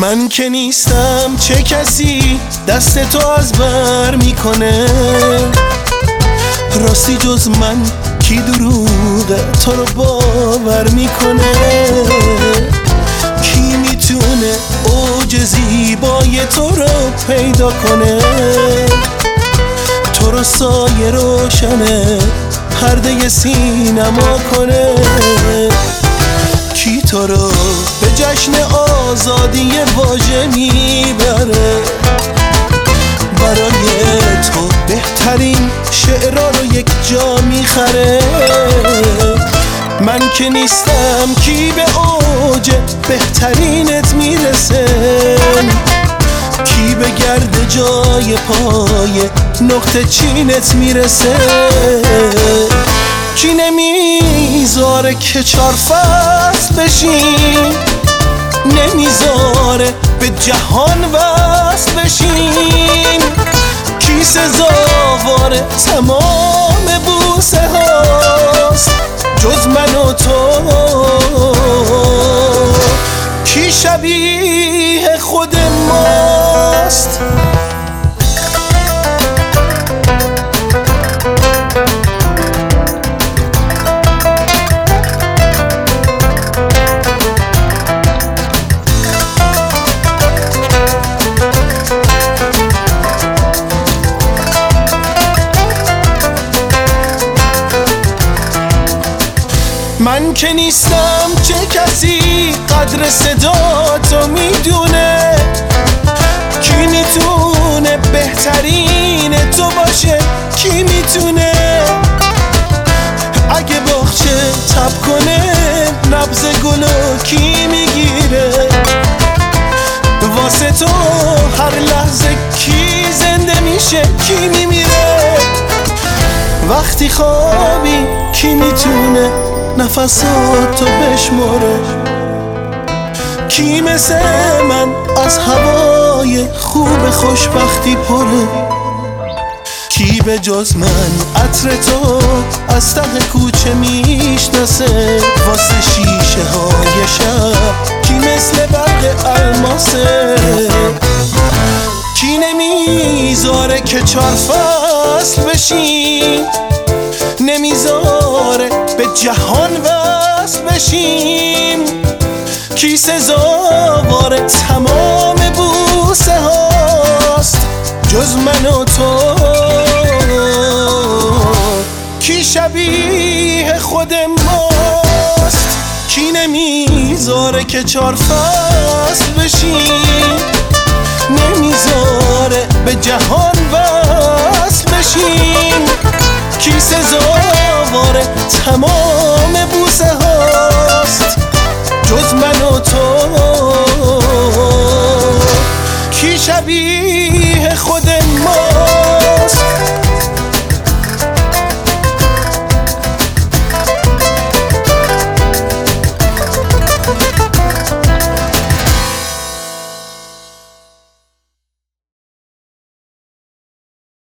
من که نیستم چه کسی دست تو از بر میکنه؟ راستی جز من کی دروغ تو رو باور میکنه؟ کی میتونه اوج زیبای تو رو پیدا کنه؟ تو رو سایه روشنه پرده سینما کنه؟ کی تو رو به جشن آزادی واژه میبره؟ برای تو بهترین شعرها رو یک جا میخره؟ من که نیستم کی به اوج بهترینت میرسه؟ کی به گرد جای پای نقطه چینت میرسه؟ کی نمیذاره که 4 فصل بشین؟ نمیذاره به جهان وصل بشین؟ کی سزاوار تمام بوسه هاست جز من و تو؟ کی شبیه خود ماست؟ من که نیستم چه کسی قدر صدا تو میدونه؟ کی میتونه بهترین تو باشه؟ کی میتونه اگه باغچه تب کنه نبض گلو کی میگیره؟ واسه تو هر لحظه کی زنده میشه؟ کی میمیره؟ وقتی خوابی کی میتونه نفساتو بشماره؟ کی مثل من از هوای خوب خوشبختی پره؟ کی به جز من عطر تو از ته کوچه میشناسه؟ واسه شیشه های شب کی مثل برق الماسه؟ کی نمیذاره که 4 فصل بشین؟ نمیذاره به جهان وصل بشیم؟ کی سزاوار تمام بوسه هاست جز من و تو؟ کی شبیه خود ماست؟ کی نمیذاره که 4 فصل بشیم؟ نمیذاره به جهان وصل بشیم؟